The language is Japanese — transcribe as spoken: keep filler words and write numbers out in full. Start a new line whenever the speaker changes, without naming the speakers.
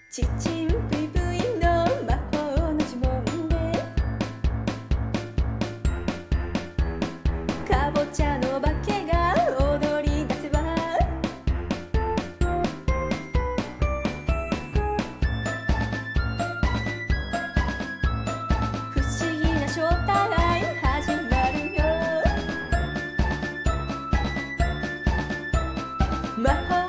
ちちんぷいぷいの魔法の呪文でかぼちゃの化けが踊り出せば不思議な正体始まるよ魔法